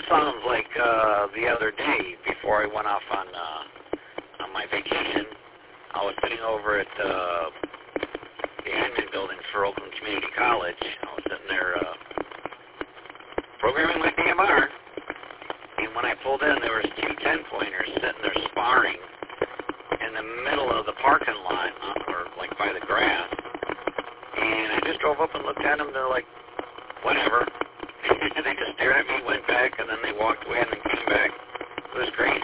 sounds like the other day before I went off on my vacation. I was sitting over at the admin building for Oakland Community College. I was sitting there programming my DMR, and when I pulled in, there was two 10-pointers sitting there sparring in the middle of the parking lot, or like by the grass. And I just drove up and looked at them. They're like, whatever. They just stared at me, went back, and then they walked away and then came back. It was great.